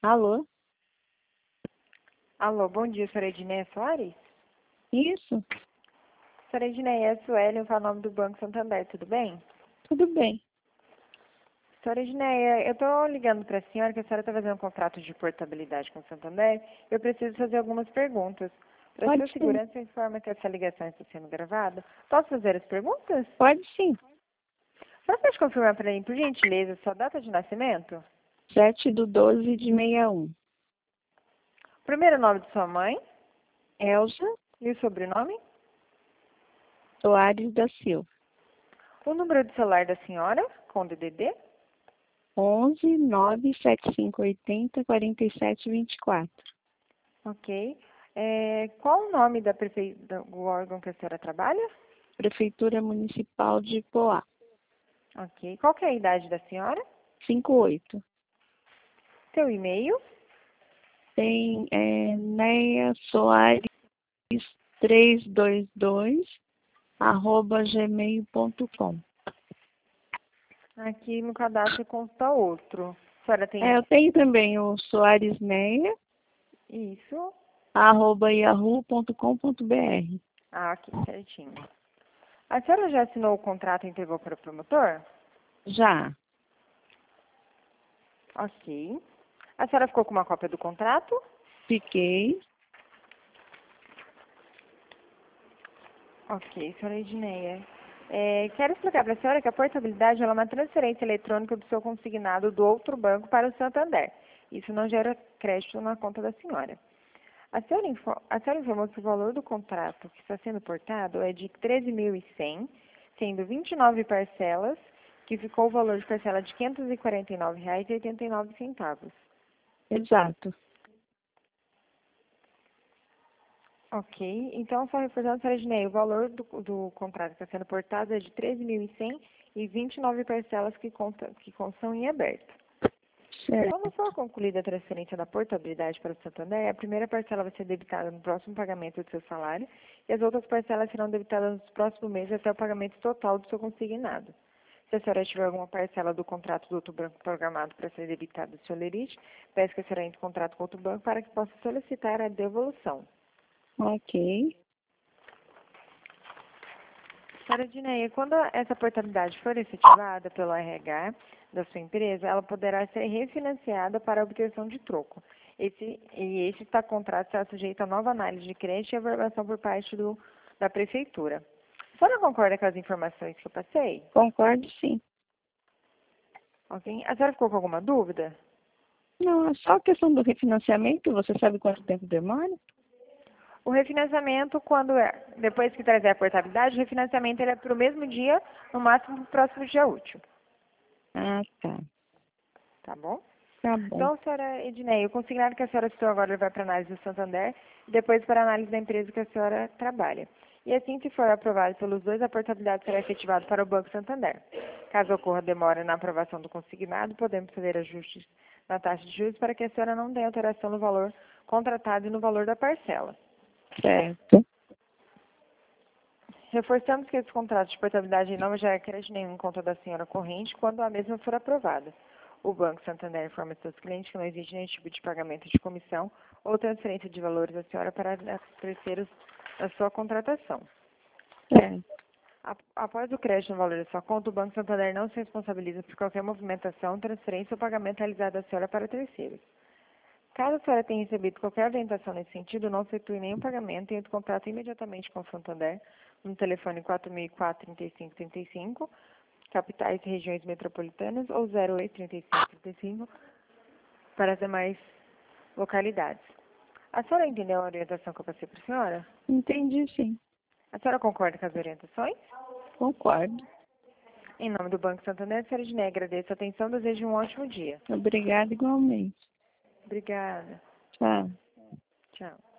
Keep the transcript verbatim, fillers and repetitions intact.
Alô? Alô, bom dia, senhora Edneia Soares? Isso? Senhora Edneia, é a Sueli, eu falo o nome do Banco Santander, tudo bem? Tudo bem. Senhora Edneia, eu estou ligando para a senhora que a senhora está fazendo um contrato de portabilidade com o Santander. Eu preciso fazer algumas perguntas. Para Pode sua sim. segurança, informa que essa ligação está sendo gravada. Posso fazer as perguntas? Pode sim. Só pode confirmar para mim, por gentileza, sua data de nascimento? Sete do doze de sessenta e um. Primeiro nome de sua mãe Elza e o sobrenome? Soares da Silva. O número de celular da senhora, com D D D? onze, nove, setenta e cinco, oitenta, quarenta e sete, vinte e quatro. Ok. É, qual o nome da prefe... do órgão que a senhora trabalha? Prefeitura Municipal de Poá. Ok. Qual que é a idade da senhora? cinquenta e oito. Seu e-mail? Tem é, Neia Soares trezentos e vinte e dois, arroba gmail ponto com. Aqui no cadastro consta outro. A senhora É, tem eu tenho também o Soares Neia, isso? arroba yahoo ponto com ponto br. Ah, aqui, certinho. A senhora já assinou o contrato e entregou para o promotor? Já. Ok. A senhora ficou com uma cópia do contrato? Fiquei. Ok, senhora Edneia. É, quero explicar para a senhora que a portabilidade ela é uma transferência eletrônica do seu consignado do outro banco para o Santander. Isso não gera crédito na conta da senhora. A senhora, info, a senhora informou que o valor do contrato que está sendo portado é de treze mil e cem, sendo vinte e nove parcelas, que ficou o valor de parcela de quinhentos e quarenta e nove reais e oitenta e nove centavos. Exato. Ok, então só reforçando, senhora Edneia, o valor do, do contrato que está sendo portado é de treze mil e cem e vinte e nove parcelas que, conta, que constam em aberto. Certo. Quando for concluída a transferência da portabilidade para o Santander, a primeira parcela vai ser debitada no próximo pagamento do seu salário e as outras parcelas serão debitadas nos próximos meses até o pagamento total do seu consignado. Se a senhora tiver alguma parcela do contrato do outro banco programado para ser debitada do seu lerite, peço que a senhora entre em contrato com outro banco para que possa solicitar a devolução. Ok. Senhora Dineia, quando essa portabilidade for efetivada pelo R H da sua empresa, ela poderá ser refinanciada para a obtenção de troco. Esse, e esse tá, contrato será sujeito a nova análise de crédito e averbação por parte do, da Prefeitura. A senhora concorda com as informações que eu passei? Concordo, sim. Ok? A senhora ficou com alguma dúvida? Não, é só a questão do refinanciamento. Você sabe quanto tempo demora? O refinanciamento, quando é, depois que trazer a portabilidade, o refinanciamento ele é para o mesmo dia, no máximo no próximo dia útil. Ah, tá. Tá bom? Tá bom. Então, senhora Edneia, o consignado que a senhora citou agora vai para análise do Santander e depois para análise da empresa que a senhora trabalha. E assim, se for aprovado pelos dois, a portabilidade será efetivada para o Banco Santander. Caso ocorra demora na aprovação do consignado, podemos fazer ajustes na taxa de juros para que a senhora não tenha alteração no valor contratado e no valor da parcela. Certo. Reforçamos que esse contrato de portabilidade não gera crédito nenhum em conta da senhora corrente quando a mesma for aprovada. O Banco Santander informa seus clientes que não existe nenhum tipo de pagamento de comissão ou transferência de valores da senhora para terceiros na sua contratação. Certo. Após o crédito no valor da sua conta, o Banco Santander não se responsabiliza por qualquer movimentação, transferência ou pagamento realizado da senhora para terceiros. Caso a senhora tenha recebido qualquer orientação nesse sentido, não efetue nenhum pagamento e entre em contato imediatamente com o Santander no telefone quatro mil e quatro, trinta e cinco, trinta e cinco, capitais e regiões metropolitanas, ou zero oito, trinta e cinco, trinta e cinco, para as demais localidades. A senhora entendeu a orientação que eu passei para a senhora? Entendi, sim. A senhora concorda com as orientações? Concordo. Em nome do Banco Santander, a senhora Edneia, agradeço a atenção e desejo um ótimo dia. Obrigada igualmente. Obrigada. Tchau. Tchau.